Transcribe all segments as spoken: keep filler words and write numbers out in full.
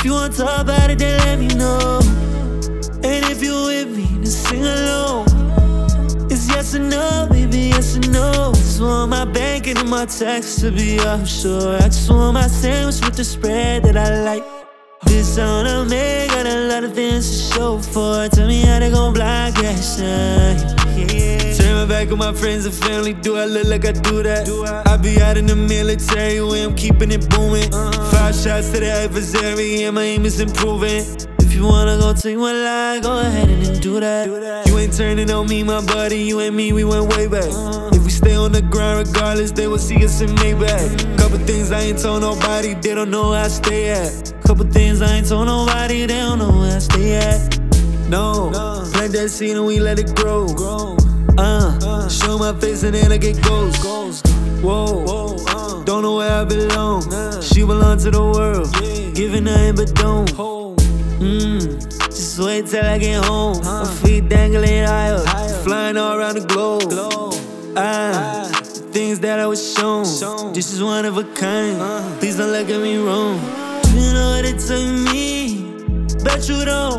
you want to talk about it, then let me know. And if you with me, then sing along. It's yes or no, baby, yes or no. Just want my banking and my tax to be offshore. I just want my sandwich with the spread that I like. This sound I make, got a lot of things to show for. Tell me how they gon' block that shit. Yeah. Turn my back on my friends and family. Do I look like I do that? Do I? I be out in the military where I'm keeping it booming. Uh-huh. Five shots to the adversary and my aim is improving. If you wanna go take one lie, go ahead and then do that. do that. You ain't turning on me, my buddy. You and me, we went way back. Uh-huh. If we stay on the ground regardless, they will see us in Maybach. Mm-hmm. Couple things I ain't told nobody, they don't know where I stay at. Couple things I ain't told nobody, they don't know where I stay at. No, no. Plant that seed and we let it grow. grow. Uh, uh, show my face and then I get ghosts. Ghost. Whoa, Whoa uh. Don't know where I belong. Nah. She belong to the world, yeah. Giving nothing but don't. Mmm, just wait till I get home. Uh. My feet dangling higher, higher. Flying all around the globe. globe. Ah, ah. The things that I was shown. shown. This is one of a kind. Uh. Please don't look at me wrong. You know what it took me, bet you don't.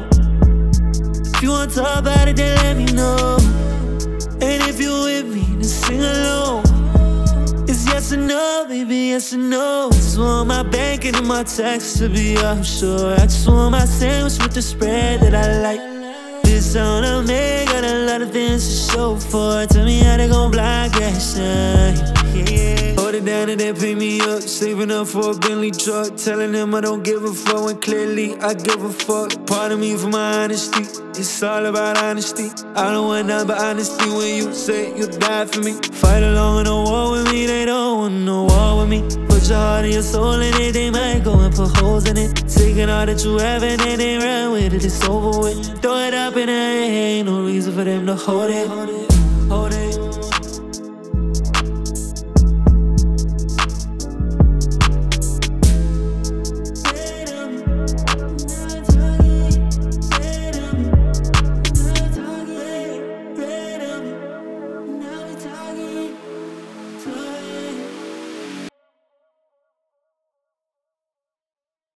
If you want to talk about it, then let me know. And if you with me, then sing along. It's yes or no, baby, yes or no. Just want my banking and my tax to be offshore. I just want my sandwich with the spread that I like. This sound I make, got a lot of things to show for. Tell me how they gon' block that shit. Yeah. Hold it down and then pick me up. Saving up for a Bentley truck. Telling them I don't give a fuck when clearly I give a fuck. Pardon me for my honesty. It's all about honesty. I don't want nothing but honesty when you say you'll die for me. Fight along in a war with me, they don't want no war with me. Put your heart and your soul in it, they might go and put holes in it. Taking all that you have and then they run with it, it's over with. Throw it up in the air, ain't no reason for them to hold it. Hold it, hold it.